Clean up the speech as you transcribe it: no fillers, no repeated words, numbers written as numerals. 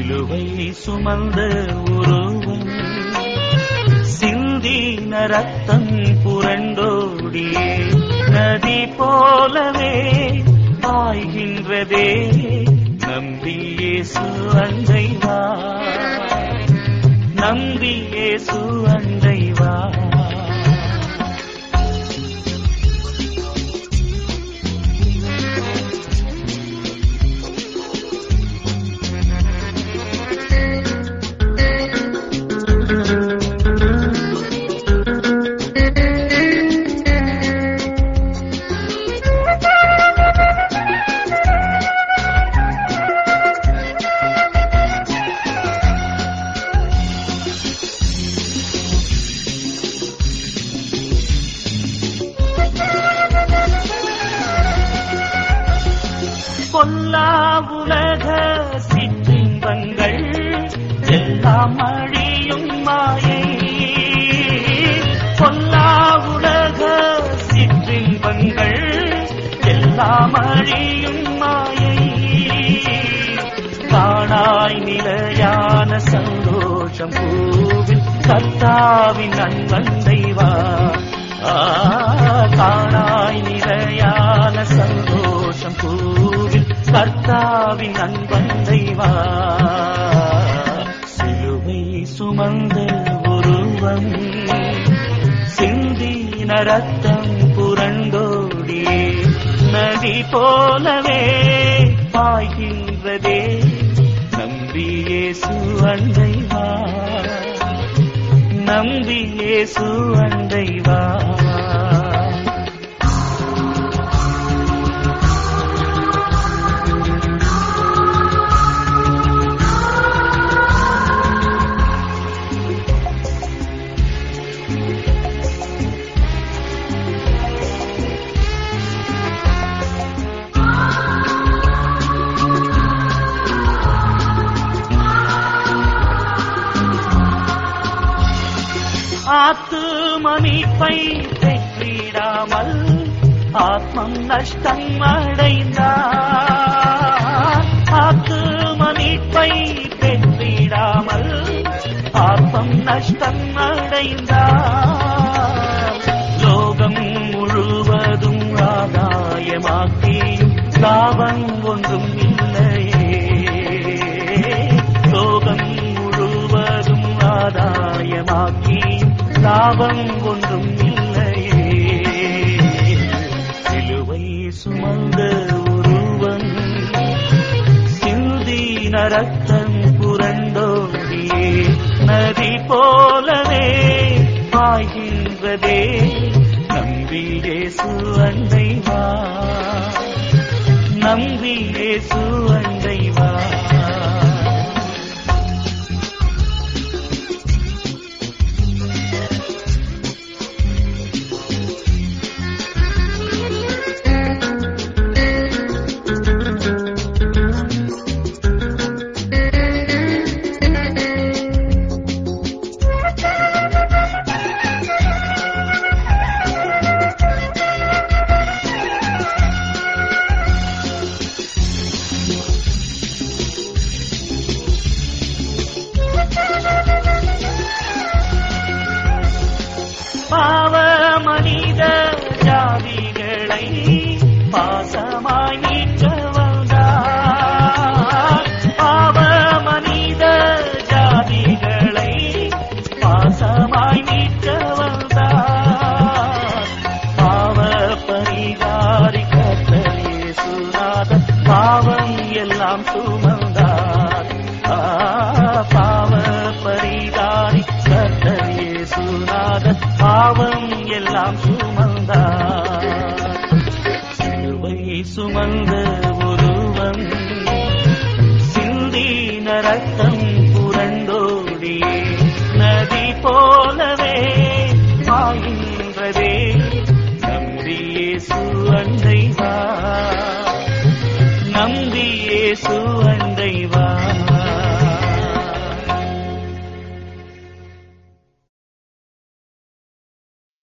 சிலுவை சுமந்த ஒருவன் சிந்தின ரத்தம் புரண்டோடியே நதி போலவே பாய்கின்றதே. நம்பி இயேசு அண்டை வா, நம்பி இயேசு அண்டை வா. பொல்லா உலக சிற்றின்பங்கள் எல்லாம் அழியும் மாயை. பொல்லா உலக சிற்றின்பங்கள் எல்லாம் அழியும் மாயை. காணாய் நிலையான சந்தோஷம் பூவில் கர்த்தாவின் அன்பண்டை வா. காணாய் நிலையான சந்தோஷம் பூவில் கர்த்தாவின் அன்பண்டை வா. சிலுவை சுமந்த ஒருவன் சிந்தின ரத்தம் புரண்டோடியே நதி போலவே பாய்கின்றதே. நம்பி இயேசு அண்டை வா, நம்பி இயேசு அண்டை வா. ஆத்துமனிப்பை பெற்றிடாமல் ஆத்மம் நஷ்டம் அடைந்தார். ஆத்துமனிப்பை பெற்றிடாமல் ஆத்மம் நஷ்டம் அடைந்தார். லோகம் முழுவதும் ஆதாயமாக்கியும் லாபம் ஒன்றும் இல்லையே. லோகம் முழுவதும் ஆதாயமாக்கியும் லாபம் ஒன்றும் இல்லையே. சிலுவை சுமந்த ஒருவன் சிந்தின ரத்தம் புரண்டோடியே நதி போலவே பாய்கின்றதே. நம்பி இயேசு அண்டை வா, நம்பி இயேசு அண்டை வா. பாவ மனித ஜாதிகளை பாசமாய் மீட்க வந்தார். பாவ மனித ஜாதிகளை பாசமாய் மீட்க வந்தார். பாவ பரிகாரி கர்த்தர் இயேசுநாதர் பாவம் எல்லாம் சுமந்தார். பாவ பரிகாரி கர்த்தர் இயேசுநாதர் பாவம் எல்லாம் சுமந்தார். சிலுவை சுமந்த ஒருவன் சிந்தின ரத்தம் புரண்டோடியே நதி போலவே பாய்கின்றதே. நம்பி இயேசு அண்டை வா, நம்பி இயேசு அண்டை வா.